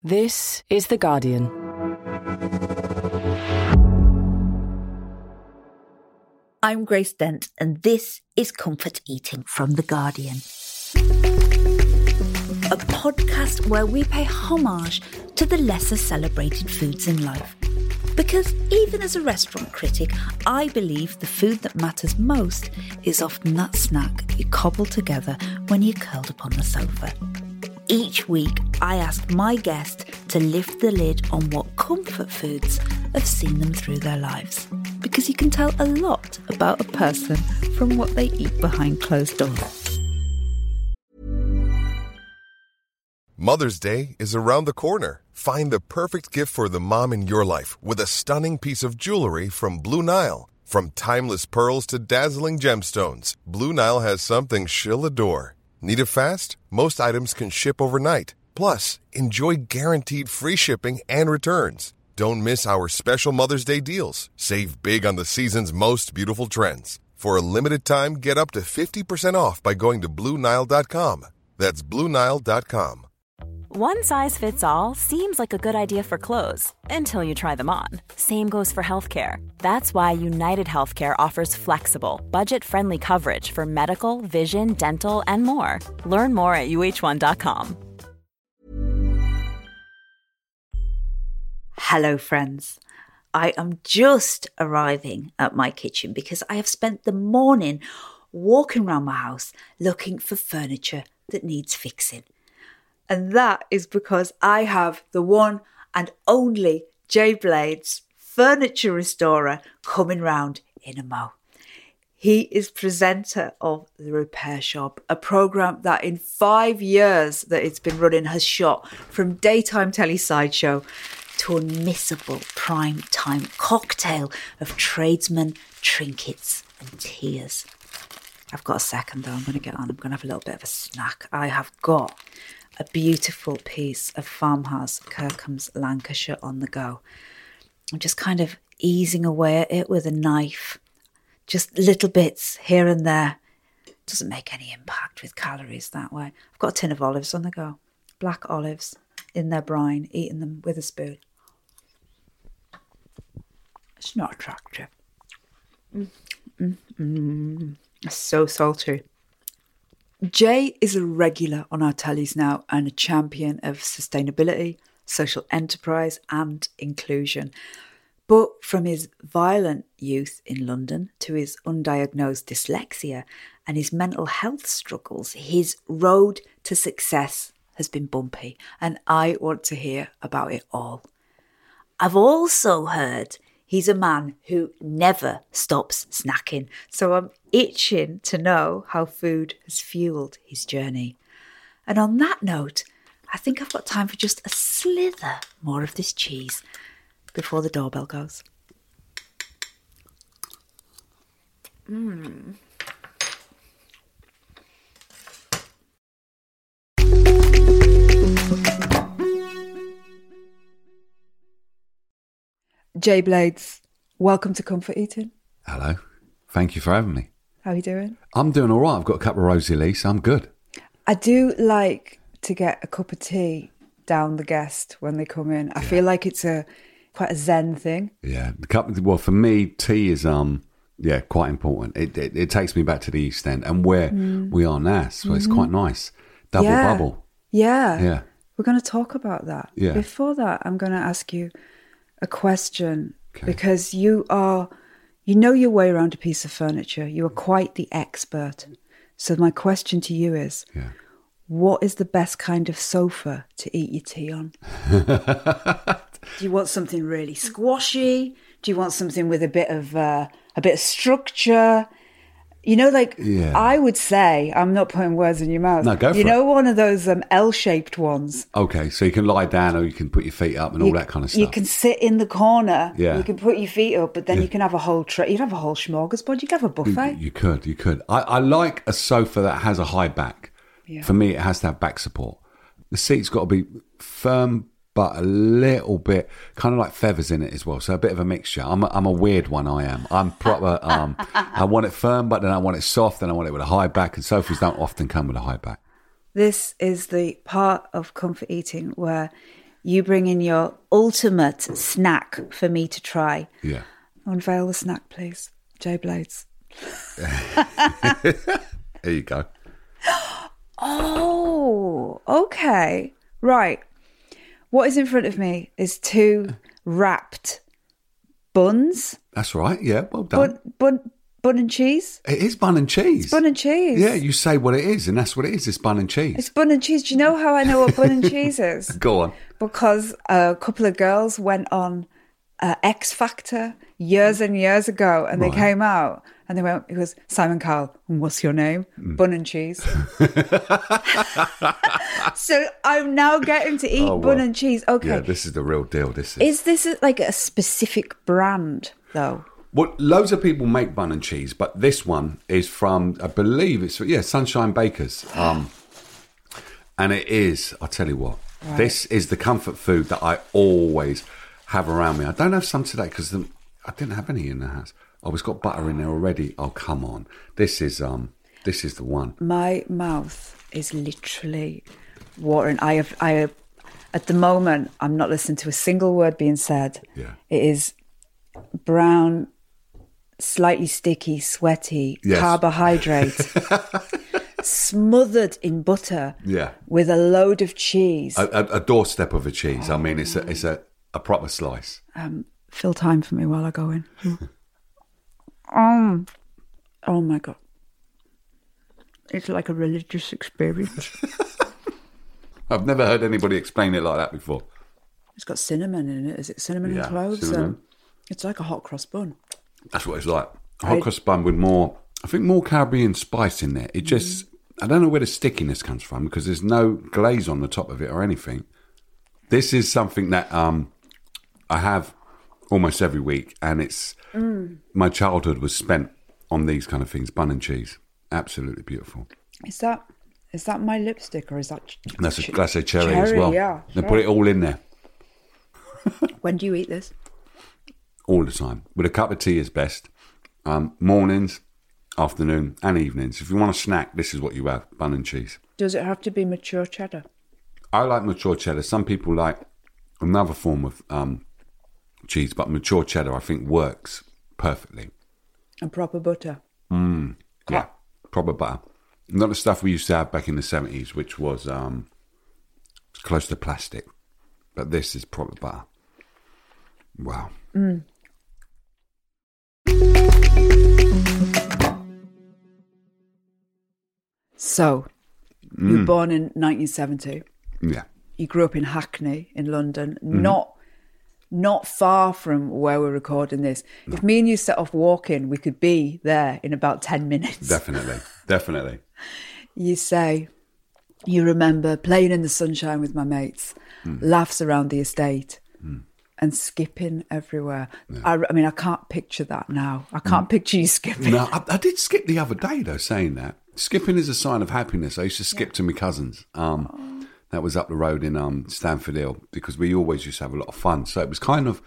This is The Guardian. I'm Grace Dent, and this is Comfort Eating from The Guardian. A podcast where we pay homage to the lesser celebrated foods in life. Because even as a restaurant critic, I believe the food that matters most is often that snack you cobble together when you're curled up on the sofa. Each week, I ask my guest to lift the lid on what comfort foods have seen them through their lives. Because you can tell a lot about a person from what they eat behind closed doors. Mother's Day is around the corner. Find the perfect gift for the mom in your life with a stunning piece of jewelry from Blue Nile. From timeless pearls to dazzling gemstones, Blue Nile has something she'll adore. Need it fast? Most items can ship overnight. Plus, enjoy guaranteed free shipping and returns. Don't miss our special Mother's Day deals. Save big on the season's most beautiful trends. For a limited time, get up to 50% off by going to BlueNile.com. That's BlueNile.com. One size fits all seems like a good idea for clothes until you try them on. Same goes for healthcare. That's why United Healthcare offers flexible, budget-friendly coverage for medical, vision, dental, and more. Learn more at UH1.com. Hello, friends. I am just arriving at my kitchen because I have spent the morning walking around my house looking for furniture that needs fixing. And that is because I have the one and only Jay Blades, furniture restorer, coming round in a mo. He is presenter of The Repair Shop, a programme that in 5 years that it's been running has shot from daytime telly sideshow to unmissable prime time cocktail of tradesmen, trinkets and tears. I've got a second though, I'm going to get on. I'm going to have a little bit of a snack. I have got a beautiful piece of Farmhouse Kirkham's Lancashire on the go. I'm just kind of easing away at it with a knife. Just little bits here and there. Doesn't make any impact with calories that way. I've got a tin of olives on the go. Black olives in their brine, eating them with a spoon. It's not attractive. It's so salty. Jay is a regular on our tellies now and a champion of sustainability, social enterprise and inclusion. But from his violent youth in London to his undiagnosed dyslexia and his mental health struggles, his road to success has been bumpy, and I want to hear about it all. I've also heard he's a man who never stops snacking, so I'm itching to know how food has fueled his journey. And on that note, I think I've got time for just a slither more of this cheese before the doorbell goes. Jay Blades, welcome to Comfort Eating. Hello. Thank you for having me. How are you doing? I'm doing all right. I've got a cup of Rosy Lee, so I'm good. I do like to get a cup of tea down the guest when they come in. I feel like it's quite a zen thing. Yeah. Well, for me, tea is quite important. It takes me back to the East End and where we are now, so it's quite nice. Double bubble. Yeah. Yeah. We're going to talk about that. Yeah. Before that, I'm going to ask you a question because you know your way around a piece of furniture. You are quite the expert. So my question to you is, what is the best kind of sofa to eat your tea on? Do you want something really squashy? Do you want something with a bit of structure? You know, I would say, I'm not putting words in your mouth. No, go for it. You know, one of those L-shaped ones. Okay, so you can lie down or you can put your feet up and all that kind of stuff. You can sit in the corner. Yeah. You can put your feet up, but then you can have a whole tray. You'd have a whole smorgasbord. You'd have a buffet. You could. I like a sofa that has a high back. Yeah. For me, it has to have back support. The seat's got to be firm, but a little bit kind of like feathers in it as well. So a bit of a mixture. I'm a weird one. I am. I'm proper. I want it firm, but then I want it soft, and I want it with a high back. And sofas don't often come with a high back. This is the part of Comfort Eating where You bring in your ultimate snack for me to try. Yeah. Unveil the snack, please. J Blades. There you go. Oh, okay. Right. What is in front of me is 2 wrapped buns. That's right. Yeah, well done. Bun and cheese. It is bun and cheese. It's bun and cheese. Yeah, you say what it is, and that's what it is. It's bun and cheese. It's bun and cheese. Do you know how I know what bun and cheese is? Go on. Because a couple of girls went on X Factor years and years ago, and they came out and they went, it was Simon Cowell, and what's your name? Bun and cheese. So I'm now getting to eat bun and cheese. Okay. Yeah, this is the real deal. Is this like a specific brand, though? Well, loads of people make bun and cheese, but this one is from, I believe it's, Sunshine Bakers. And it is, I'll tell you what, this is the comfort food that I always have around me. I don't have some today because I didn't have any in the house. Oh, it's got butter in there already. Oh, come on. This is the one. My mouth is literally watering. I have, at the moment, I'm not listening to a single word being said. Yeah. It is brown, slightly sticky, sweaty, carbohydrate, smothered in butter, with a load of cheese. A doorstep of a cheese. I mean, it's a proper slice. Fill time for me while I go in. Oh my God. It's like a religious experience. I've never heard anybody explain it like that before. It's got cinnamon in it. Is it cinnamon and cloves? Cinnamon. It's like a hot cross bun. That's what it's like. A hot cross bun with more Caribbean spice in there. It just, I don't know where the stickiness comes from because there's no glaze on the top of it or anything. This is something that I have almost every week, and it's my childhood was spent on these kind of things, bun and cheese. Absolutely beautiful. Is that my lipstick or is that? That's a glass of cherry as well. Yeah, they put it all in there. When do you eat this? All the time. With a cup of tea is best. Mornings, afternoon, and evenings. If you want a snack, this is what you have: bun and cheese. Does it have to be mature cheddar? I like mature cheddar. Some people like another form of cheese, but mature cheddar I think works perfectly. And proper butter. Yeah, proper butter. Not the stuff we used to have back in the 70s, which was close to plastic. But this is proper butter. Wow. So, you were born in 1970. Yeah. You grew up in Hackney in London, not far from where we're recording this. No. If me and you set off walking, we could be there in about 10 minutes. Definitely. You say you remember playing in the sunshine with my mates, laughs around the estate, and skipping everywhere. Yeah. I mean, I can't picture that now. I can't picture you skipping. No, I did skip the other day, though, saying that. Skipping is a sign of happiness. I used to skip to my cousins. That was up the road in Stamford Hill, because we always used to have a lot of fun. So it was kind of,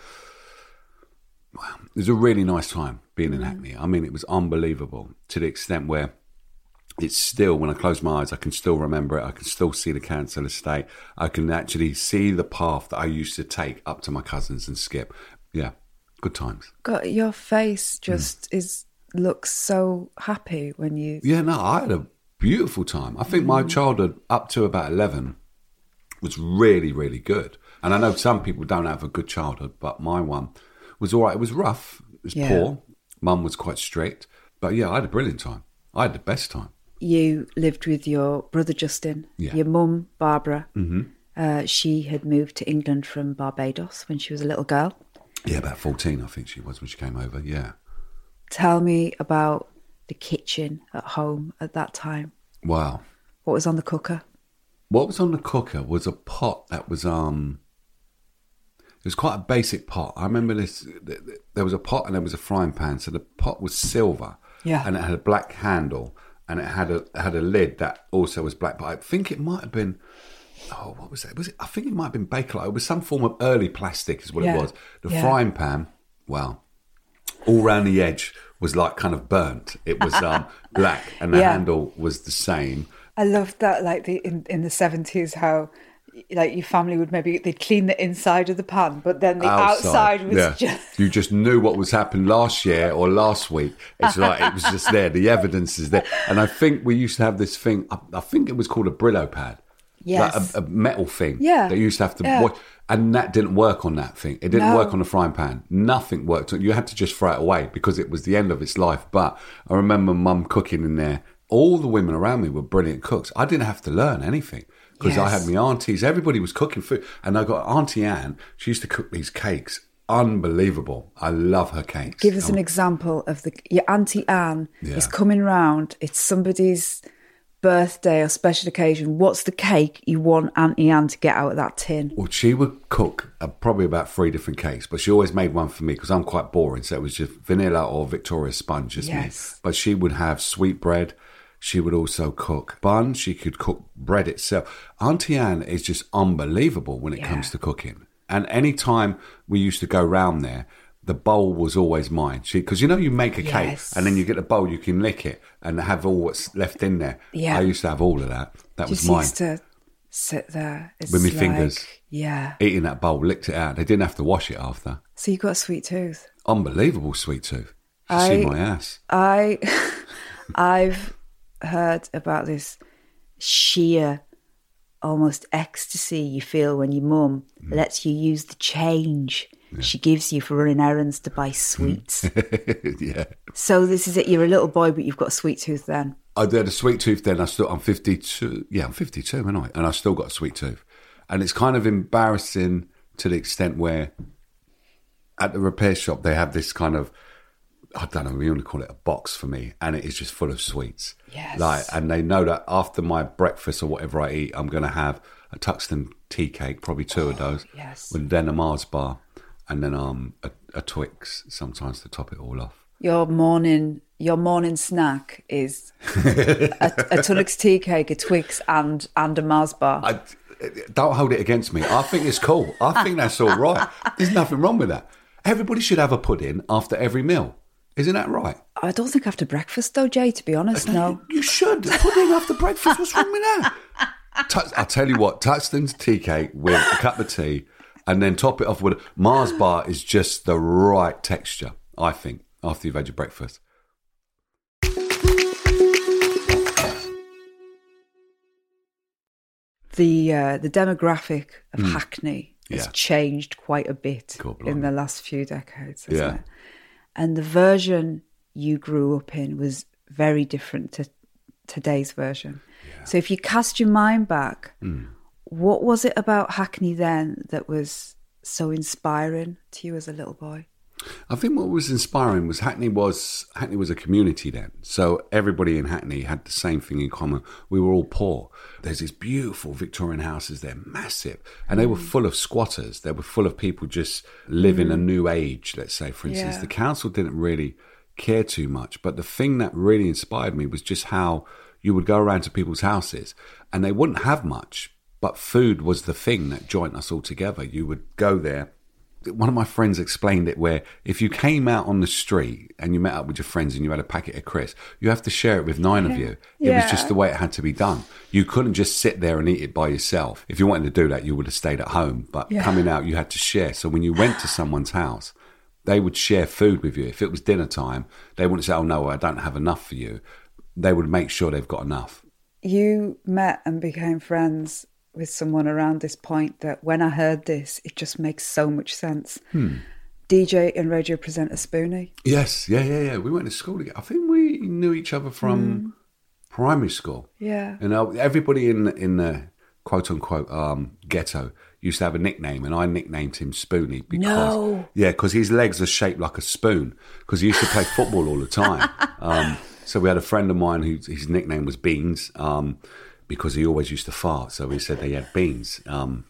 it was a really nice time being in Hackney. I mean, it was unbelievable to the extent where it's still, when I close my eyes, I can still remember it. I can still see the council estate. I can actually see the path that I used to take up to my cousins and skip. Yeah, good times. God, your face just looks so happy when you... Yeah, no, I had a beautiful time. I think my childhood up to about 11 was really, really good. And I know some people don't have a good childhood, but my one was all right. It was rough. It was poor. Mum was quite strict. But yeah, I had a brilliant time. I had the best time. You lived with your brother Justin, your mum Barbara. She had moved to England from Barbados when she was a little girl. Yeah, about 14 I think she was when she came over, yeah. Tell me about the kitchen at home at that time. Wow. What was on the cooker? What was on the cooker was a pot that was, it was quite a basic pot. I remember this, there was a pot and there was a frying pan. So the pot was silver. Yeah. And it had a black handle and it had a lid that also was black. But I think it might have been, what was that? I think it might have been Bakelite. It was some form of early plastic is what it was. The frying pan, well, all round the edge was like kind of burnt. It was black and the handle was the same. I loved that, like in the 70s, how like your family would they'd clean the inside of the pan, but then the outside was just... You just knew what was happening last year or last week. It's like it was just there. The evidence is there. And I think we used to have this thing, I think it was called a Brillo pad. Yes. Like a metal thing. Yeah. That you used to have to watch. And that didn't work on that thing. It didn't work on the frying pan. Nothing worked. You had to just throw it away because it was the end of its life. But I remember Mum cooking in there. All the women around me were brilliant cooks. I didn't have to learn anything because I had my aunties. Everybody was cooking food. And I got Auntie Anne. She used to cook these cakes. Unbelievable. I love her cakes. Give us an example of your Auntie Anne is coming round. It's somebody's birthday or special occasion. What's the cake you want Auntie Anne to get out of that tin? Well, she would cook probably about 3 different cakes, but she always made one for me because I'm quite boring. So it was just vanilla or Victoria sponge, just me. But she would have sweet bread. She would also cook bun. She could cook bread itself. Auntie Anne is just unbelievable when it comes to cooking. And any time we used to go round there, the bowl was always mine. Because you make a cake and then you get the bowl, you can lick it and have all what's left in there. Yeah. I used to have all of that. That was mine. Used to sit there. With my fingers. Yeah. Eating that bowl, licked it out. They didn't have to wash it after. So you got a sweet tooth. Unbelievable sweet tooth. You should see my ass. I've heard about this sheer almost ecstasy you feel when your mum lets you use the change she gives you for running errands to buy sweets. Yeah. So this is it. You're a little boy, but you've got a sweet tooth then. I had a sweet tooth then. I'm 52. Yeah, I'm 52, aren't I? And I still got a sweet tooth. And it's kind of embarrassing to the extent where at the repair shop, they have this kind of, I don't know, we want to call it a box for me. And it is just full of sweets. Yes. And they know that after my breakfast or whatever I eat, I'm going to have a Tuxton tea cake, probably 2 of those. Yes. With then a Mars bar. And then a Twix sometimes to top it all off. Your morning snack is a Tunnocks tea cake, a Twix, and a Mars bar. Don't hold it against me. I think it's cool. I think that's all right. There's nothing wrong with that. Everybody should have a pudding after every meal. Isn't that right? I don't think after breakfast, though, Jay, to be honest, no. You should. Pudding after breakfast. What's wrong with that? I'll tell you what, Tuxton's tea cake with a cup of tea and then top it off with Mars bar is just the right texture, I think, after you've had your breakfast. The demographic of Hackney has changed quite a bit in the last few decades, hasn't it? And the version you grew up in was very different to today's version. Yeah. So if you cast your mind back, what was it about Hackney then that was so inspiring to you as a little boy? I think what was inspiring was Hackney was a community then. So everybody in Hackney had the same thing in common. We were all poor. There's these beautiful Victorian houses. They're massive. And they were full of squatters. They were full of people just living a new age, let's say, for instance. The council didn't really care too much. But the thing that really inspired me was just how you would go around to people's houses and they wouldn't have much, but food was the thing that joined us all together. You would go there. One of my friends explained it where if you came out on the street and you met up with your friends and you had a packet of crisps, you have to share it with 9 of you. It was just the way it had to be done. You couldn't just sit there and eat it by yourself. If you wanted to do that, you would have stayed at home. But coming out, you had to share. So when you went to someone's house, they would share food with you. If it was dinner time, they wouldn't say, oh, no, I don't have enough for you. They would make sure they've got enough. You met and became friends with someone around this point that when I heard this, it just makes so much sense. DJ and radio presenter Spoonie. Yes, yeah. We went to school together. I think we knew each other from primary school. Yeah. You know, everybody in the quote-unquote ghetto used to have a nickname, and I nicknamed him Spoonie because his legs are shaped like a spoon because he used to play football all the time. So we had a friend of mine his nickname was Beans, because he always used to fart, so he said he had beans. And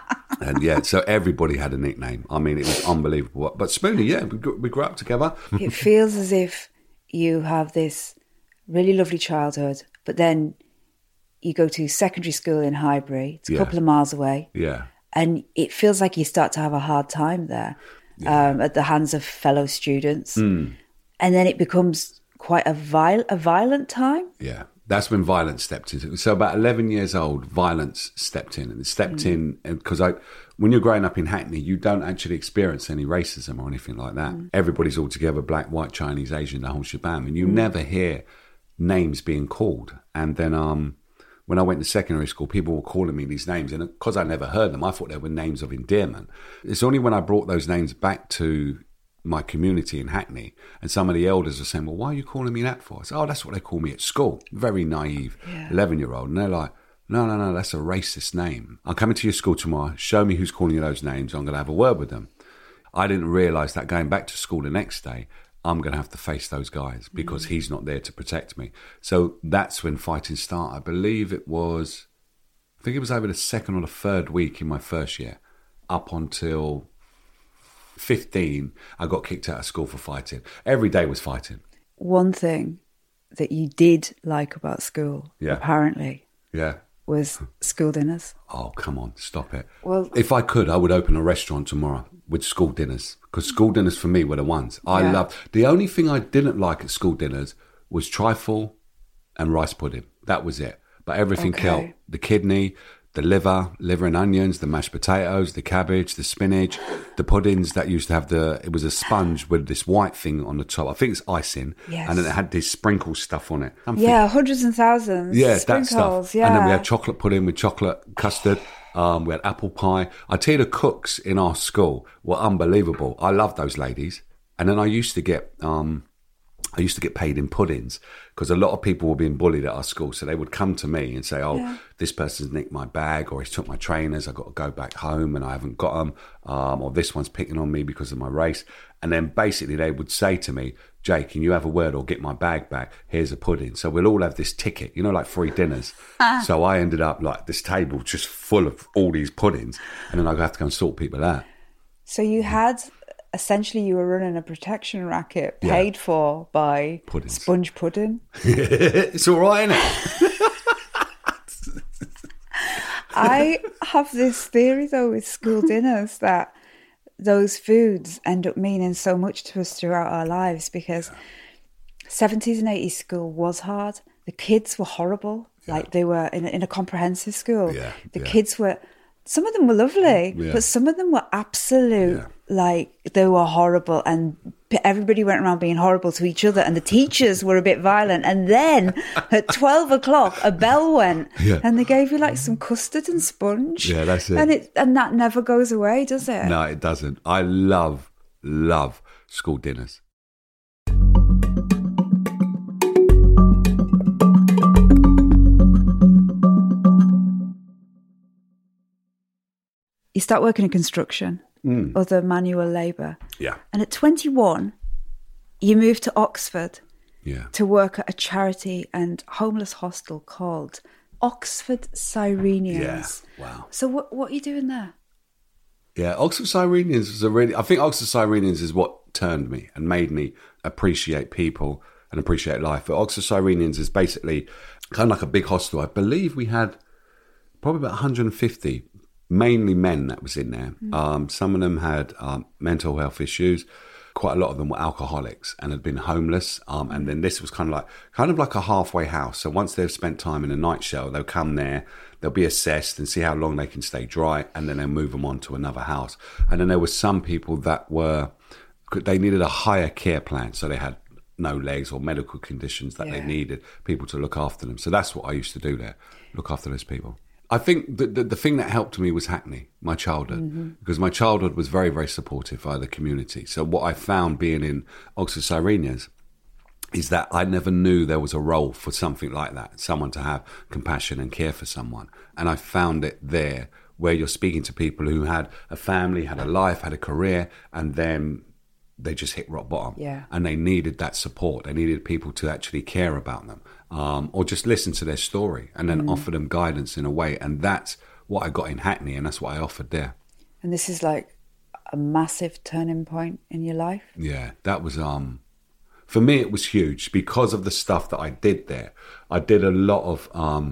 so everybody had a nickname. I mean, it was unbelievable. But Spoonie, we grew up together. It feels as if you have this really lovely childhood, but then you go to secondary school in Highbury. It's a couple of miles away. Yeah. And it feels like you start to have a hard time there at the hands of fellow students. And then it becomes quite a violent time. Yeah. That's when violence stepped in. So about 11 years old, violence stepped in. And it stepped in because when you're growing up in Hackney, you don't actually experience any racism or anything like that. Everybody's all together, black, white, Chinese, Asian, the whole shebang. And you never hear names being called. And then when I went to secondary school, people were calling me these names. And because I never heard them, I thought they were names of endearment. It's only when I brought those names back to my community in Hackney, and some of the elders are saying, well, why are you calling me that for? I said, oh, that's what they call me at school. Very naive 11-year-old. And they're like, no, that's a racist name. I'm coming to your school tomorrow. Show me who's calling you those names. I'm going to have a word with them. I didn't realise that going back to school the next day, I'm going to have to face those guys because he's not there to protect me. So that's when fighting started. I think it was over the second or the third week in my first year, up until 15, I got kicked out of school for fighting. Every day was fighting. One thing that you did like about school, apparently, was school dinners. Oh, come on, stop it. Well, if I could, I would open a restaurant tomorrow with school dinners, because school dinners for me were the ones I loved. The only thing I didn't like at school dinners was trifle and rice pudding. That was it. But everything else, the kidney, the liver and onions, the mashed potatoes, the cabbage, the spinach, the puddings that used to have it was a sponge with this white thing on the top. I think it's icing. Yes. And then it had this sprinkle stuff on it. Hundreds and thousands. Yeah, sprinkles, that stuff. Yeah. And then we had chocolate pudding with chocolate custard. We had apple pie. I tell you, the cooks in our school were unbelievable. I loved those ladies. And then I used to get paid in puddings because a lot of people were being bullied at our school. So they would come to me and say, this person's nicked my bag, or he's took my trainers. I've got to go back home and I haven't got them. Or this one's picking on me because of my race. And then basically they would say to me, Jay, can you have a word or get my bag back? Here's a pudding. So we'll all have this ticket, like free dinners. So I ended up like this table just full of all these puddings. And then I'd have to go and sort people out. So you had... Essentially, you were running a protection racket paid for by puddings. Sponge pudding. It's all right, isn't it? I have this theory, though, with school dinners that those foods end up meaning so much to us throughout our lives, because 70s and 80s school was hard. The kids were horrible. Like they were in a comprehensive school. The kids were... Some of them were lovely, but some of them were absolute, like, they were horrible, and everybody went around being horrible to each other, and the teachers were a bit violent. And then at 12 o'clock, a bell went, and they gave you, like, some custard and sponge. Yeah, that's it. And that never goes away, does it? No, it doesn't. I love school dinners. You start working in construction, other manual labour. Yeah. And at 21, you moved to Oxford to work at a charity and homeless hostel called Oxford Cyrenians. Yeah, wow. So what are you doing there? Yeah, Oxford Cyrenians was I think Oxford Cyrenians is what turned me and made me appreciate people and appreciate life. But Oxford Cyrenians is basically kind of like a big hostel. I believe we had probably about 150 mainly men that was in there. Some of them had mental health issues. Quite a lot of them were alcoholics and had been homeless. And then this was kind of like a halfway house. So once they've spent time in a night shelter, they'll come there, they'll be assessed and see how long they can stay dry, and then they'll move them on to another house. And then there were some people that they needed a higher care plan. So they had no legs or medical conditions that they needed people to look after them. So that's what I used to do there, look after those people. I think the thing that helped me was Hackney, my childhood, because my childhood was very, very supportive by the community. So what I found being in Oxford Cyrenians is that I never knew there was a role for something like that, someone to have compassion and care for someone. And I found it there, where you're speaking to people who had a family, had a life, had a career, and then they just hit rock bottom. Yeah. And they needed that support. They needed people to actually care about them. Or just listen to their story and then offer them guidance in a way. And that's what I got in Hackney, and that's what I offered there. And this is like a massive turning point in your life? Yeah, that was, for me, it was huge because of the stuff that I did there. I did a lot of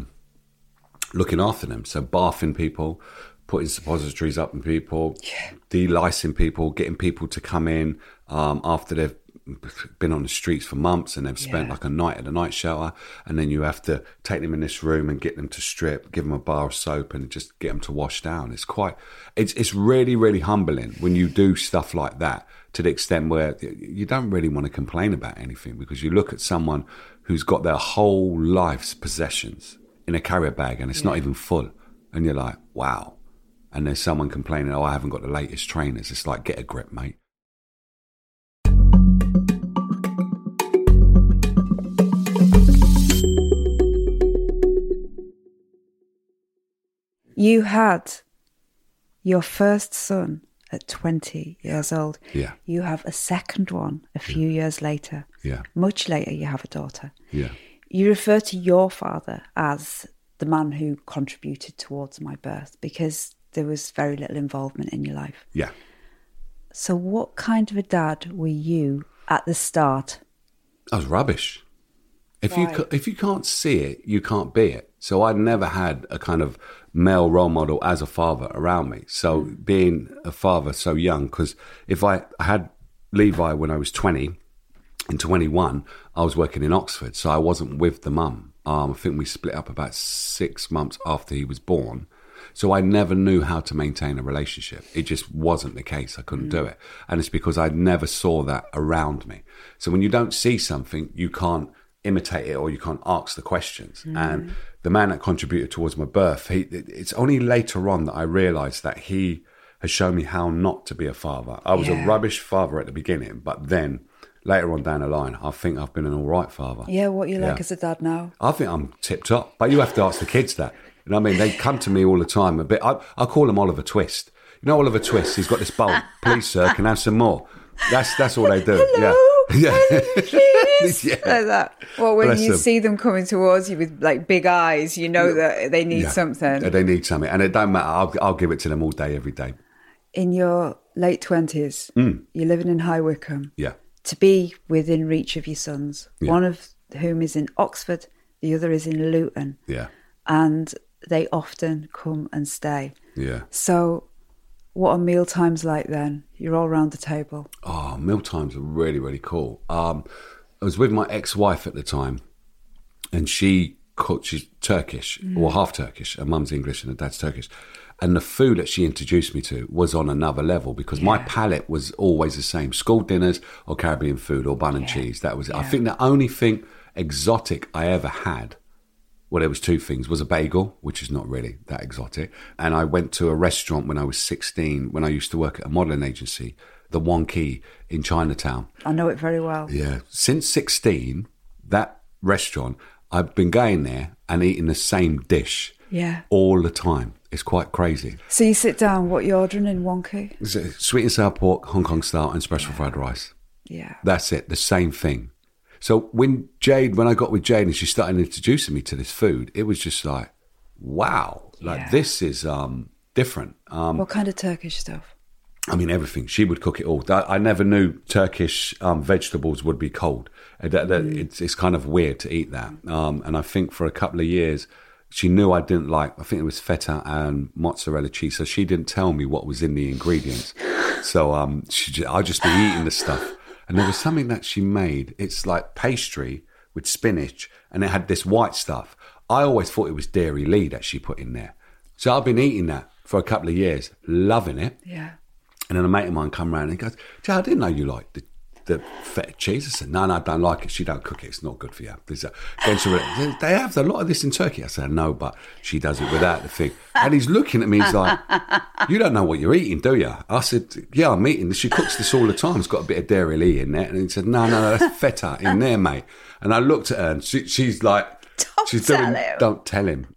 looking after them. So bathing people, putting suppositories up in people, de-licing people, getting people to come in after they've been on the streets for months and they've spent like a night at a night shelter, and then you have to take them in this room and get them to strip, give them a bar of soap and just get them to wash down. It's really, really humbling when you do stuff like that, to the extent where you don't really want to complain about anything, because you look at someone who's got their whole life's possessions in a carrier bag and it's not even full, and you're like, wow. And there's someone complaining, I haven't got the latest trainers. It's like, get a grip, mate. You had your first son at 20 years old. Yeah. You have a second one a few years later. Yeah. Much later, you have a daughter. Yeah. You refer to your father as the man who contributed towards my birth, because there was very little involvement in your life. Yeah. So what kind of a dad were you at the start? I was rubbish. If Right. if you can't see it, you can't be it. So I'd never had a kind of male role model as a father around me. So being a father so young, because if I had Levi when I was 20, in 21, I was working in Oxford, so I wasn't with the mum. I think we split up about 6 months after he was born. So I never knew how to maintain a relationship. It just wasn't the case. I couldn't do it. And it's because I never saw that around me. So when you don't see something, you can't imitate it or you can't ask the questions. And the man that contributed towards my birth, it's only later on that I realised that he has shown me how not to be a father. I was a rubbish father at the beginning, but then later on down the line, I think I've been an all right father. Yeah, what you like as a dad now? I think I'm tip top, but you have to ask the kids that. You know what I mean? They come to me all the time a bit. I call him Oliver Twist. You know Oliver Twist? He's got this bowl. Please, sir, can I have some more? That's all they do. Hello, please. Yeah. Like that. Well, when Bless you them. see them coming towards you with like big eyes, you know that they need something. They need something. And it don't matter. I'll give it to them all day, every day. In your late 20s, you're living in High Wycombe. Yeah. To be within reach of your sons, Yeah. one of whom is in Oxford, the other is in Luton. Yeah. And they often come and stay. Yeah. So what are meal times like then? You're all round the table. Oh, meal times are really, really cool. I was with my ex-wife at the time, and she cooked. She's Turkish, or half Turkish. Her mum's English and her dad's Turkish. And the food that she introduced me to was on another level, because my palate was always the same. School dinners or Caribbean food or bun and cheese. That was it. I think the only thing exotic I ever had, well, there was two things, was a bagel, which is not really that exotic. And I went to a restaurant when I was 16, when I used to work at a modelling agency, the Wong Kee in Chinatown. I know it very well. Yeah. Since 16, that restaurant, I've been going there and eating the same dish all the time. It's quite crazy. So you sit down, what you're ordering in Wong Kee? It's sweet and sour pork, Hong Kong style, and special fried rice. Yeah. That's it, the same thing. So when I got with Jade and she started introducing me to this food, it was just like, wow, this is different. What kind of Turkish stuff? I mean, everything. She would cook it all. I never knew Turkish vegetables would be cold. It's kind of weird to eat that. And I think for a couple of years, she knew I didn't like, I think it was feta and mozzarella cheese, so she didn't tell me what was in the ingredients. So I'd just be eating the stuff. And there was something that she made. It's like pastry with spinach, and it had this white stuff. I always thought it was Dairy Lee that she put in there. So I've been eating that for a couple of years, loving it. Yeah. And then a mate of mine come round and he goes, Joe, I didn't know you liked the feta cheese. I said, no, I don't like it. She don't cook it. It's not good for you. They have a lot of this in Turkey. I said, no, but she does it without the thing. And he's looking at me, he's like, you don't know what you're eating, do you? I said, yeah, I'm eating this. She cooks this all the time. It's got a bit of Dairy Lee in there. And he said, no, that's feta in there, mate. And I looked at her and she's like, don't tell him.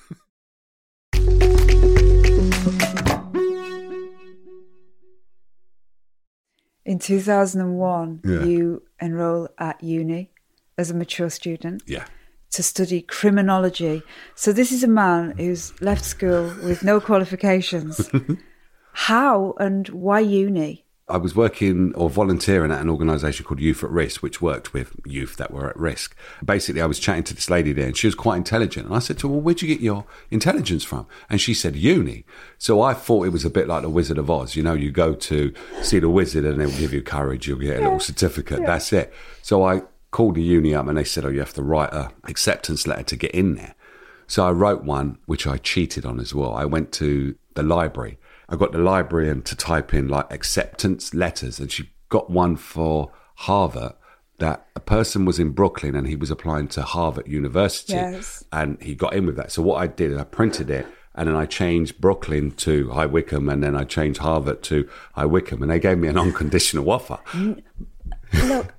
In 2001, you enroll at uni as a mature student to study criminology. So this is a man who's left school with no qualifications. How and why uni? I was working or volunteering at an organisation called Youth at Risk, which worked with youth that were at risk. Basically, I was chatting to this lady there, and she was quite intelligent. And I said to her, well, where'd you get your intelligence from? And she said, uni. So I thought it was a bit like the Wizard of Oz. You know, you go to see the wizard and they'll give you courage. You'll get a little certificate. That's it. So I called the uni up and they said, oh, you have to write a acceptance letter to get in there. So I wrote one, which I cheated on as well. I went to the library. I got the librarian to type in like acceptance letters, and she got one for Harvard that a person was in Brooklyn and he was applying to Harvard University. Yes. And he got in with that. So what I did is I printed it and then I changed Brooklyn to High Wycombe and then I changed Harvard to High Wycombe, and they gave me an unconditional offer. Look,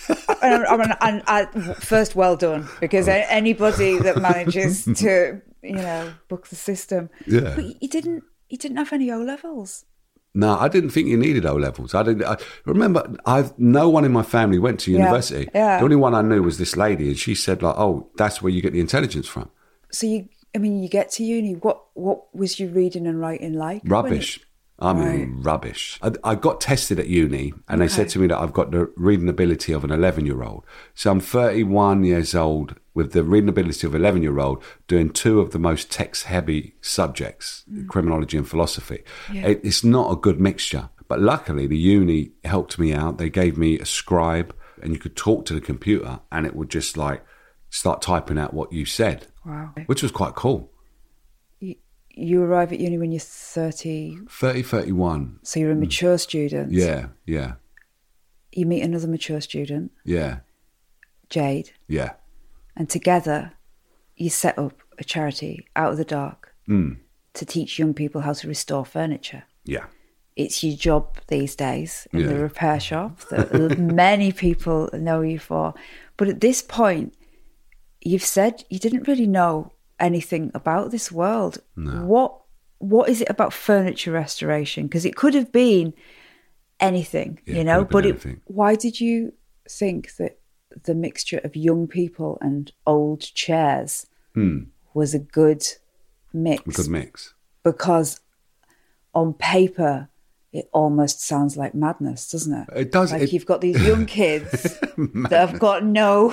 first, well done, because anybody that manages to, book the system. Yeah. But you didn't have any O-levels. No, I didn't think you needed O-levels. I remember, no one in my family went to university. Yeah. The only one I knew was this lady, and she said, like, oh, that's where you get the intelligence from. So you get to uni. What was you reading and writing like? Rubbish. Rubbish. I got tested at uni, and they said to me that I've got the reading ability of an 11-year-old. So I'm 31 years old with the reading ability of an 11-year-old doing two of the most text-heavy subjects, criminology and philosophy. Yeah. It's not a good mixture. But luckily, the uni helped me out. They gave me a scribe, and you could talk to the computer, and it would just like start typing out what you said. Wow. Which was quite cool. You arrive at uni when you're 30? 31. So you're a mature student. Yeah. You meet another mature student. Yeah. Jade. Yeah. And together you set up a charity, Out of the Dark, to teach young people how to restore furniture. Yeah. It's your job these days in the repair shop that many people know you for. But at this point, you've said you didn't really know anything about this world. No. What is it about furniture restoration? Because it could have been anything, but why did you think that the mixture of young people and old chairs was a good mix? A good mix. Because on paper, it almost sounds like madness, doesn't it? It does. Like you've got these young kids that have got no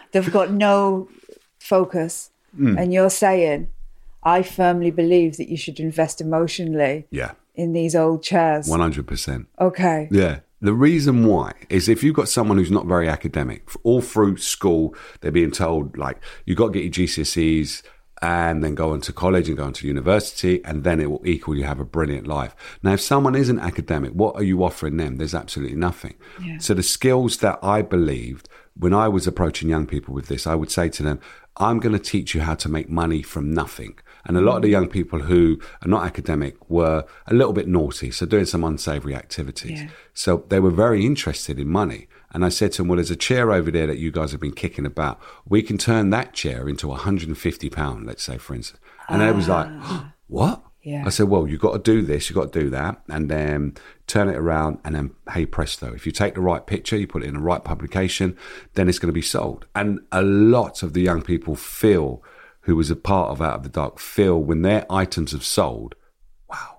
focus. And you're saying, I firmly believe that you should invest emotionally in these old chairs. 100%. Okay. Yeah. The reason why is if you've got someone who's not very academic, all through school, they're being told, like, you've got to get your GCSEs and then go on to college and go on to university, and then it will equal you have a brilliant life. Now, if someone isn't academic, what are you offering them? There's absolutely nothing. Yeah. So the skills that I believed when I was approaching young people with this, I would say to them, I'm going to teach you how to make money from nothing. And a lot of the young people who are not academic were a little bit naughty, so doing some unsavory activities. Yeah. So they were very interested in money. And I said to them, well, there's a chair over there that you guys have been kicking about. We can turn that chair into £150, let's say, for instance. And they was like, oh, what? Yeah. I said, well, you've got to do this, you've got to do that, and then turn it around, and then, hey, presto. If you take the right picture, you put it in the right publication, then it's going to be sold. And a lot of the young people who was a part of Out of the Dark, feel when their items have sold, wow.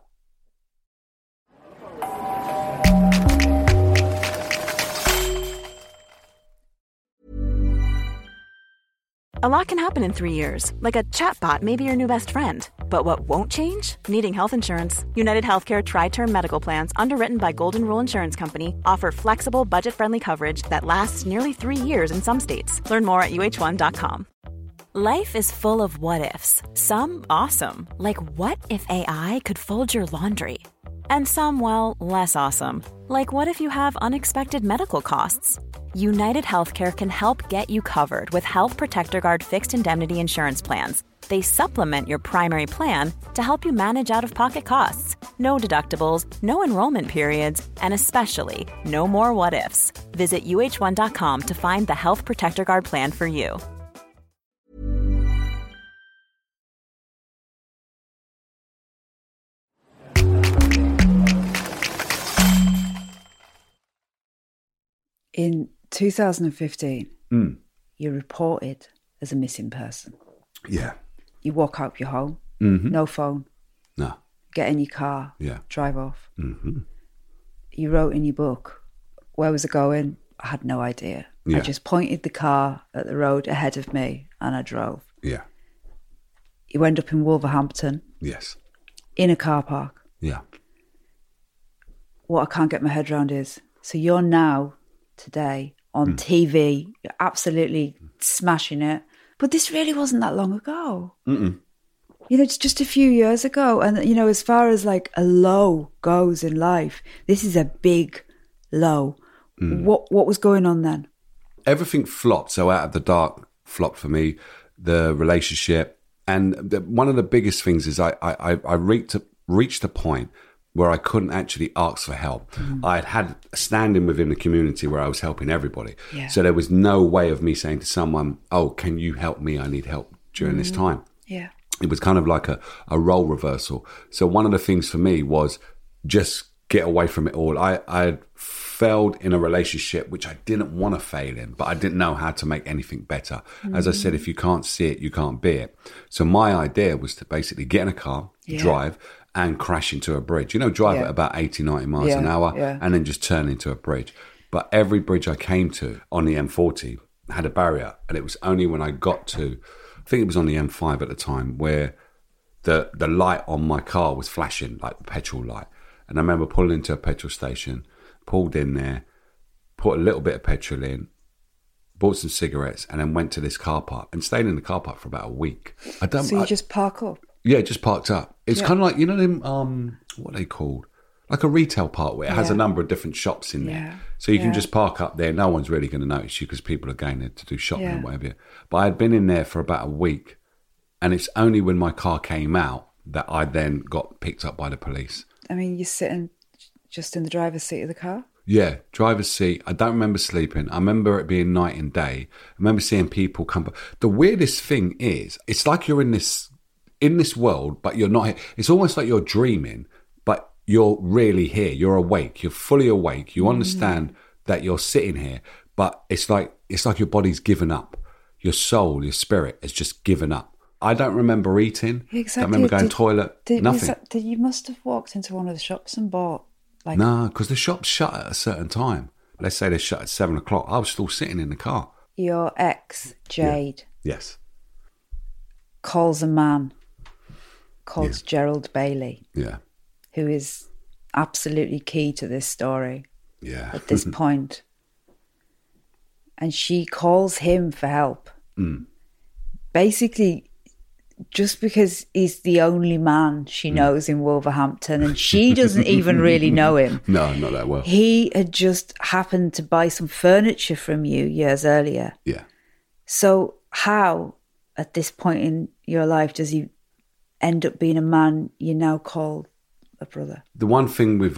A lot can happen in 3 years, like a chatbot may be your new best friend. But what won't change? Needing health insurance. United Healthcare Tri-Term Medical Plans, underwritten by Golden Rule Insurance Company, offer flexible, budget-friendly coverage that lasts nearly 3 years in some states. Learn more at uh1.com. Life is full of what-ifs. Some awesome, like what if AI could fold your laundry? And some, well, less awesome, like what if you have unexpected medical costs? United Healthcare can help get you covered with Health Protector Guard fixed indemnity insurance plans. They supplement your primary plan to help you manage out-of-pocket costs. No deductibles, no enrollment periods, and especially no more what-ifs. Visit uh1.com to find the Health Protector Guard plan for you. In 2015, you're reported as a missing person. Yeah. You walk out your home, no phone. No. Get in your car, yeah. drive off. you wrote in your book, where was it going? I had no idea. Yeah. I just pointed the car at the road ahead of me and I drove. Yeah. You end up in Wolverhampton. Yes. In a car park. Yeah. What I can't get my head around is, so you're now, today, on TV, you're absolutely smashing it. But this really wasn't that long ago. Mm-mm. You know, it's just a few years ago. And, you know, as far as like a low goes in life, this is a big low. What was going on then? Everything flopped. So Out of the Dark flopped for me, the relationship. And one of the biggest things is I reached a point where I couldn't actually ask for help. I had a standing within the community where I was helping everybody. Yeah. So there was no way of me saying to someone, oh, can you help me? I need help during this time. Yeah. It was kind of like a role reversal. So one of the things for me was just get away from it all. I failed in a relationship which I didn't want to fail in, but I didn't know how to make anything better. As I said, if you can't see it, you can't be it. So my idea was to basically get in a car, drive, and crash into a bridge. You know, drive at about 80, 90 miles an hour, and then just turn into a bridge. But every bridge I came to on the M40 had a barrier, and it was only when I got to, I think it was on the M5 at the time, where the light on my car was flashing, like the petrol light. And I remember pulling into a petrol station, pulled in there, put a little bit of petrol in, bought some cigarettes, and then went to this car park and stayed in the car park for about a week. So you just park up? Yeah, just parked up. It's kind of like, you know them, what are they called? Like a retail park where it has a number of different shops in there. So you can just park up there. No one's really going to notice you because people are going there to do shopping and whatever. But I had been in there for about a week, and it's only when my car came out that I then got picked up by the police. I mean, you're sitting just in the driver's seat of the car? Yeah, driver's seat. I don't remember sleeping. I remember it being night and day. I remember seeing people come. The weirdest thing is, it's like you're in this world, but you're not here. It's almost like you're dreaming, but you're really here. You're awake. You're fully awake. You understand that you're sitting here, but it's like your body's given up. Your soul, your spirit has just given up. I don't remember eating. Exactly. I remember going toilet. Nothing. You must have walked into one of the shops and bought like... No, because the shops shut at a certain time. Let's say they shut at 7 o'clock. I was still sitting in the car. Your ex, Jade, Yes. calls a man called Gerald Bailey, who is absolutely key to this story at this point. And she calls him for help. Basically, just because he's the only man she knows in Wolverhampton, and she doesn't even really know him. No, not that well. He had just happened to buy some furniture from you years earlier. Yeah. So how, at this point in your life, does he end up being a man you now call a brother? The one thing with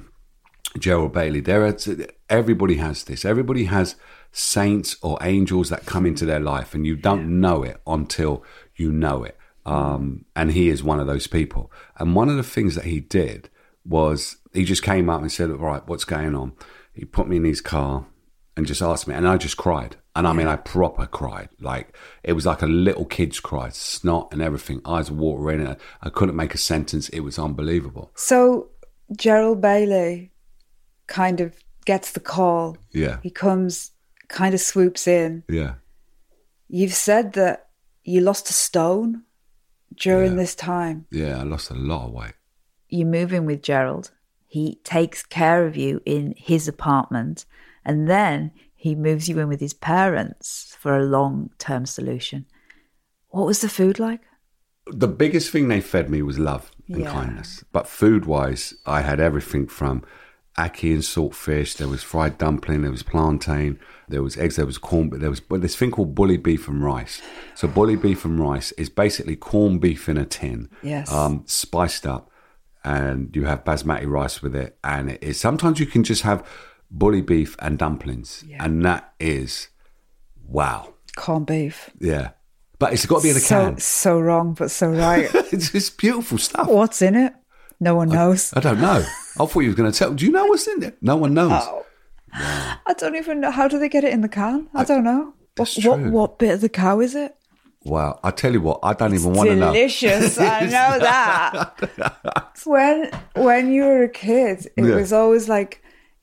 Gerald Bailey, everybody has this. Everybody has saints or angels that come into their life, and you don't know it until you know it. And he is one of those people. And one of the things that he did was he just came up and said, all right, what's going on? He put me in his car and just asked me, and I just cried. And I mean, I proper cried. Like, it was like a little kid's cry, snot and everything, eyes watering. I couldn't make a sentence. It was unbelievable. So Gerald Bailey kind of gets the call. Yeah. He comes, kind of swoops in. Yeah. You've said that you lost a stone during this time. Yeah, I lost a lot of weight. You move in with Gerald. He takes care of you in his apartment, and then he moves you in with his parents for a long-term solution. What was the food like? The biggest thing they fed me was love and kindness. But food-wise, I had everything from ackee and saltfish, there was fried dumpling, there was plantain, there was eggs, there was corn, but there was this thing called bully beef and rice. So bully beef and rice is basically corned beef in a tin, spiced up, and you have basmati rice with it. And it is, sometimes you can just have bully beef and dumplings, and that is, wow. Corned beef. Yeah. But it's got to be in a can. So wrong, but so right. It's just beautiful stuff. What's in it? No one knows. I don't know. I thought you were going to tell. Do you know what's in there? No one knows. Oh. Wow. I don't even know. How do they get it in the can? I don't know. What bit of the cow is it? Wow. I tell you what, I don't even want to know. Delicious. I know that. When you were a kid, it was always like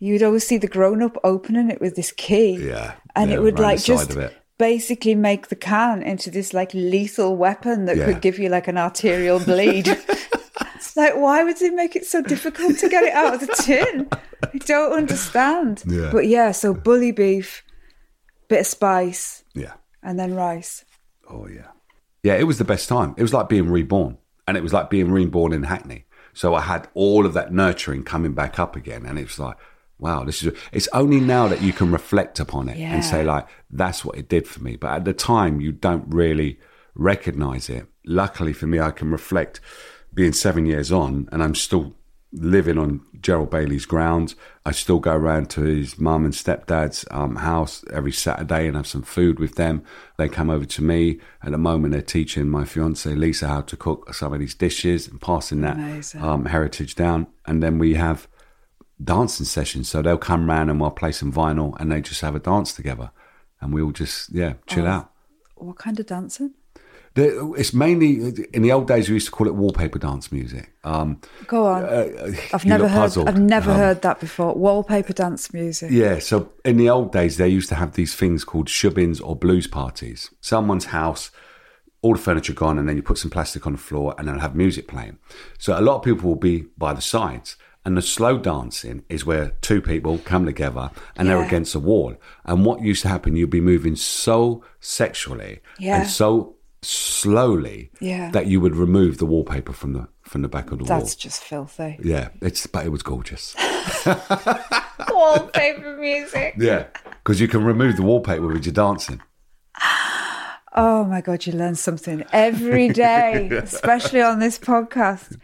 you'd always see the grown-up opening it with this key. Yeah. And yeah, it would around like the side just of it. basically make the can into this like lethal weapon that could give you like an arterial bleed. It's like, why would they make it so difficult to get it out of the tin? I don't understand. Yeah. But yeah, so bully beef, bit of spice, Yeah. and then rice. Oh, yeah. Yeah, it was the best time. It was like being reborn. And it was like being reborn in Hackney. So I had all of that nurturing coming back up again. And it was like, wow, it's only now that you can reflect upon it and say, like, that's what it did for me. But at the time, you don't really recognize it. Luckily for me, I can reflect being 7 years on, and I'm still living on Gerald Bailey's grounds. I still go around to his mum and stepdad's house every Saturday and have some food with them. They come over to me. At the moment, they're teaching my fiancée Lisa how to cook some of these dishes and passing that heritage down. And then we have dancing sessions. So they'll come round and we'll play some vinyl and they just have a dance together. And we'll just, chill out. What kind of dancing? It's mainly, in the old days, we used to call it wallpaper dance music. Go on. I've never heard that before. Wallpaper dance music. Yeah, so in the old days, they used to have these things called shubbins or blues parties. Someone's house, all the furniture gone, and then you put some plastic on the floor and they'll have music playing. So a lot of people will be by the sides. And the slow dancing is where two people come together and they're against a wall. And what used to happen, you'd be moving so sexually and so slowly that you would remove the wallpaper from the back of the wall. That's just filthy. Yeah, but it was gorgeous. Wallpaper music. Yeah, because you can remove the wallpaper with your dancing. Oh my God, you learn something every day, especially on this podcast.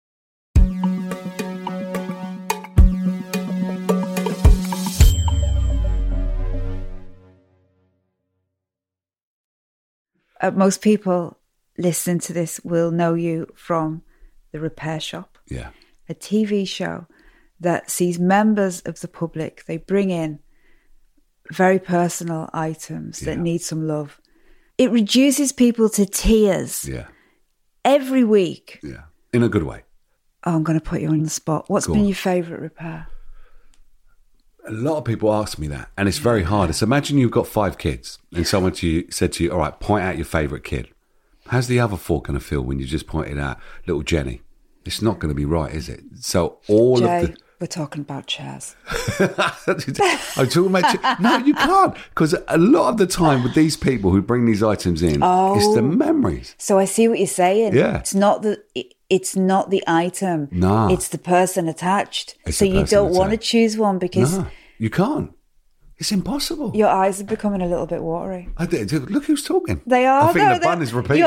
Most people listening to this will know you from The Repair Shop, a TV show that sees members of the public, they bring in very personal items that need some love. It reduces people to tears every week. Yeah, in a good way. Oh, I'm going to put you on the spot. What's been your favourite repair? A lot of people ask me that, and it's very hard. So imagine you've got 5 kids, and someone said to you, all right, point out your favourite kid. How's the other 4 going to feel when you just pointed out little Jenny? It's not going to be right, is it? So Jay, we're talking about chairs. I'm talking about no, you can't, because a lot of the time with these people who bring these items in, it's the memories. So I see what you're saying. Yeah. It's not the item. No. It's the person attached. So you don't want to choose one because... No, you can't. It's impossible. Your eyes are becoming a little bit watery. Look who's talking. They are. I think the bun is repeating.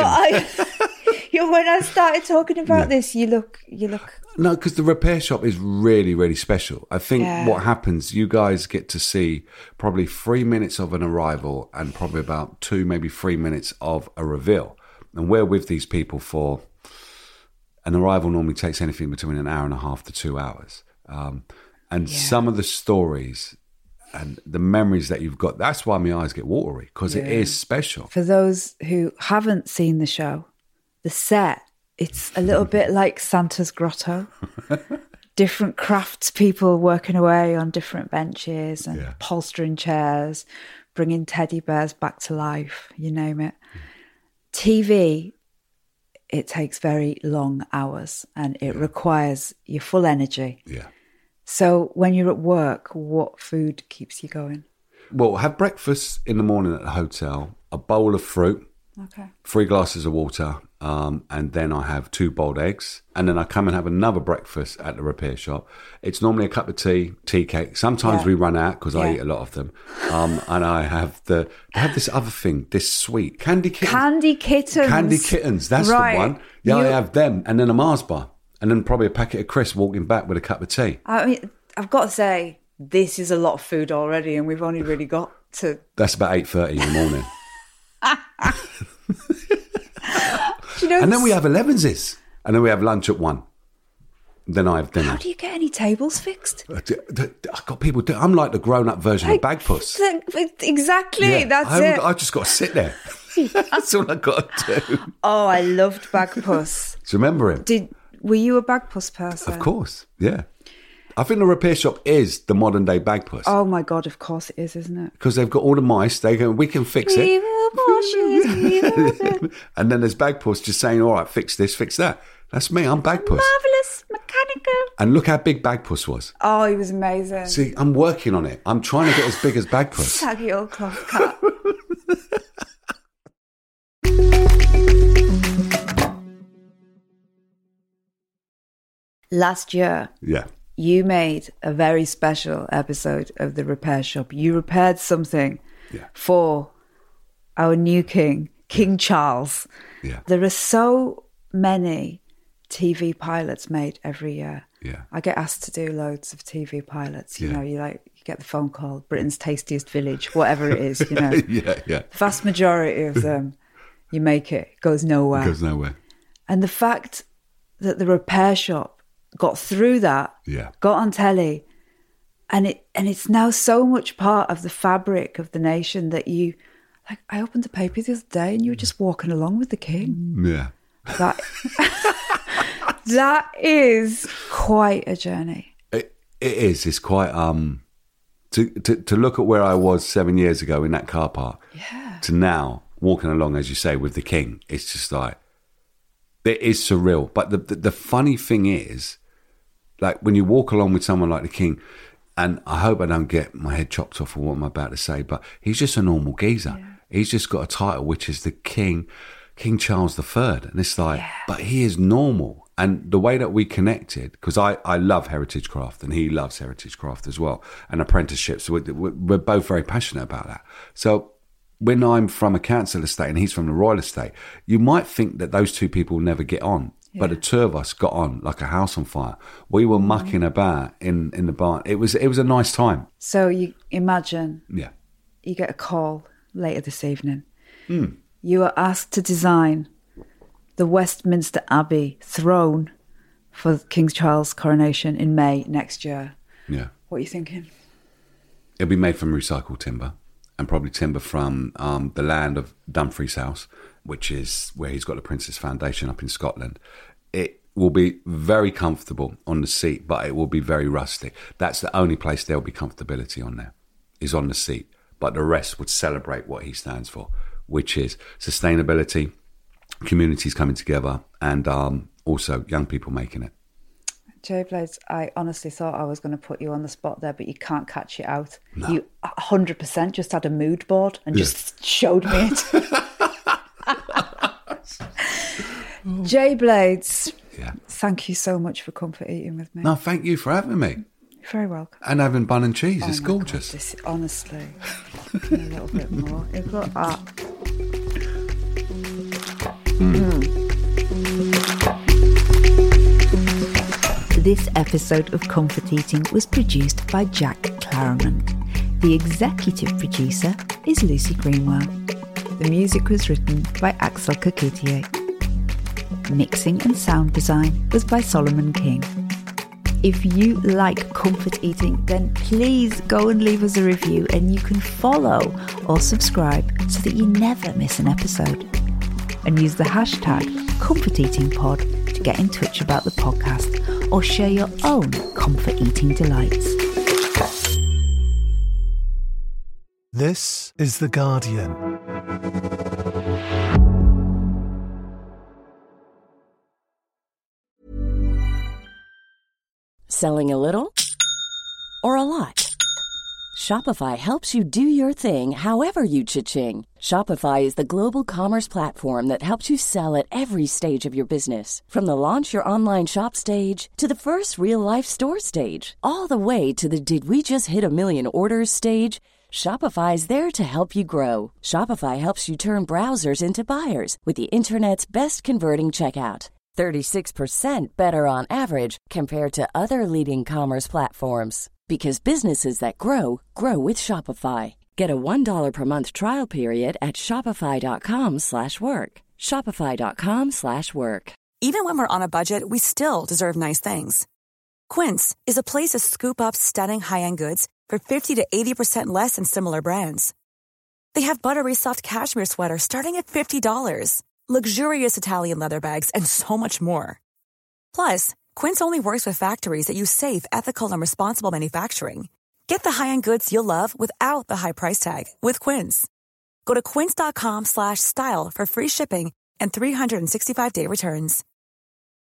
When I started talking about this, you look... No, because the Repair Shop is really, really special. I think what happens, you guys get to see probably 3 minutes of an arrival and probably about 2, maybe 3 minutes of a reveal. And we're with these people for... An arrival normally takes anything between an hour and a half to 2 hours. Some of the stories and the memories that you've got, that's why my eyes get watery, because it is special. For those who haven't seen the show, the set, it's a little bit like Santa's grotto. Different craftspeople working away on different benches and upholstering chairs, bringing teddy bears back to life, you name it. TV... It takes very long hours and it requires your full energy. Yeah. So when you're at work, what food keeps you going? Well, have breakfast in the morning at the hotel, a bowl of fruit, 3 glasses of water, and then I have 2 boiled eggs. And then I come and have another breakfast at the Repair Shop. It's normally a cup of tea cake. Sometimes we run out because I eat a lot of them. And I have they have this other thing, this sweet candy kittens. Candy kittens, that's the one. Yeah, I have them, and then a Mars bar, and then probably a packet of crisps. Walking back with a cup of tea. I mean, I've got to say, this is a lot of food already, and we've only really got to. That's about 8:30 in the morning. And then we have 11s, and then we have lunch at 1. Then I have dinner. How do you get any tables fixed? I've got people I'm like the grown-up version of Bagpuss. Exactly, that's it. I just got to sit there. That's all I got to do. Oh, I loved Bagpuss. Do you remember him? Were you a Bagpuss person? Of course, yeah. I think the repair shop is the modern day Bagpuss. Oh my God, of course it is, isn't it? Because they've got all the mice. They go, we can fix We it. will wash it. We will And then there's Bagpuss just saying, all right, fix this, fix that. That's me. I'm Bagpuss. Marvellous, mechanical. And look how big Bagpuss was. Oh, he was amazing. See, I'm working on it. I'm trying to get as big as Bagpuss. Saggy old cloth cat. Last year, Yeah. you made a very special episode of the repair shop. You repaired something Yeah. for our new king, King Charles. Yeah. There are so many TV pilots made every year. Yeah. I get asked to do loads of TV pilots. You Yeah. know, you get the phone call, Britain's Tastiest Village, whatever it is, you know. Yeah, yeah. The vast majority of them, you make it goes nowhere. It goes nowhere. And the fact that the repair shop got through that, Yeah. got on telly, and it's now so much part of the fabric of the nation that I opened the paper the other day and you were just walking along with the king. Yeah. That that is quite a journey. It is. It's quite to look at where I was 7 years ago in that car park to now walking along, as you say, with the king. It's just like, it is surreal. But the funny thing is, like when you walk along with someone like the king, and I hope I don't get my head chopped off for what I'm about to say, but he's just a normal geezer. Yeah. He's just got a title, which is the King Charles III. And it's like, but he is normal. And the way that we connected, because I love heritage craft and he loves heritage craft as well, and apprenticeships, we're both very passionate about that. So when I'm from a council estate and he's from the royal estate, you might think that those two people never get on. Yeah. But the two of us got on like a house on fire. We were mucking about in the barn. It was a nice time. So you imagine you get a call later this evening. Mm. You are asked to design the Westminster Abbey throne for King Charles' coronation in May next year. Yeah. What are you thinking? It'll be made from recycled timber, and probably timber from the land of Dumfries House, which is where he's got the Princess Foundation up in Scotland. It will be very comfortable on the seat, but it will be very rustic. That's the only place there'll be comfortability on there, is on the seat. But the rest would celebrate what he stands for, which is sustainability, communities coming together, and also young people making it. Jay Blades, I honestly thought I was going to put you on the spot there, but you can't catch it out. No. You 100% just had a mood board and just showed me it. Jay Blades, thank you so much for comfort eating with me. No, thank you for having me. You're very welcome. And having bun and cheese. It's gorgeous. God, this, honestly, a little bit more. Look at that. This episode of Comfort Eating was produced by Jack Claremont. The executive producer is Lucy Greenwell. The music was written by Axel Kakutier. Mixing and sound design was by Solomon King. If you like Comfort Eating, then please go and leave us a review, and you can follow or subscribe so that you never miss an episode. And use the hashtag ComfortEatingPod to get in touch about the podcast or share your own comfort eating delights. This is The Guardian. Selling a little or a lot? Shopify helps you do your thing however you cha-ching. Shopify is the global commerce platform that helps you sell at every stage of your business. From the launch your online shop stage to the first real-life store stage, all the way to the did we just hit a million orders stage. Shopify is there to help you grow. Shopify helps you turn browsers into buyers with the internet's best converting checkout. 36% better on average compared to other leading commerce platforms. Because businesses that grow, grow with Shopify. Get a $1 per month trial period at shopify.com/work. Shopify.com/work. Even when we're on a budget, we still deserve nice things. Quince is a place to scoop up stunning high-end goods for 50 to 80% less than similar brands. They have buttery soft cashmere sweaters starting at $50, luxurious Italian leather bags, and so much more. Plus, Quince only works with factories that use safe, ethical, and responsible manufacturing. Get the high-end goods you'll love without the high price tag with Quince. Go to quince.com/style for free shipping and 365-day returns.